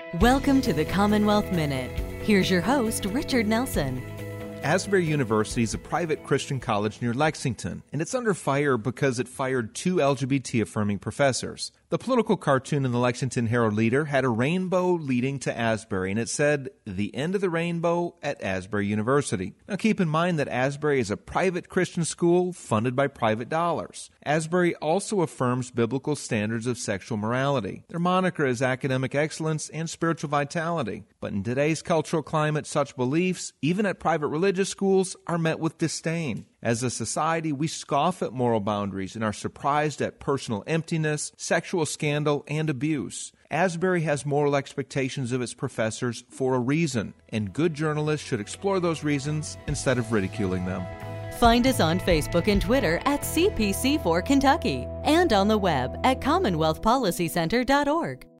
Welcome to the Commonwealth Minute. Here's your host, Richard Nelson. Asbury University is a private Christian college near Lexington, and it's under fire because it fired two LGBT-affirming professors. The political cartoon in the Lexington Herald-Leader had a rainbow leading to Asbury, and it said, "The end of the rainbow at Asbury University." Now keep in mind that Asbury is a private Christian school funded by private dollars. Asbury also affirms biblical standards of sexual morality. Their moniker is academic excellence and spiritual vitality. But in today's cultural climate, such beliefs, even at private religious schools, are met with disdain. As a society, we scoff at moral boundaries and are surprised at personal emptiness, sexual scandal, and abuse. Asbury has moral expectations of its professors for a reason, and good journalists should explore those reasons instead of ridiculing them. Find us on Facebook and Twitter at CPC4 Kentucky and on the web at CommonwealthPolicyCenter.org.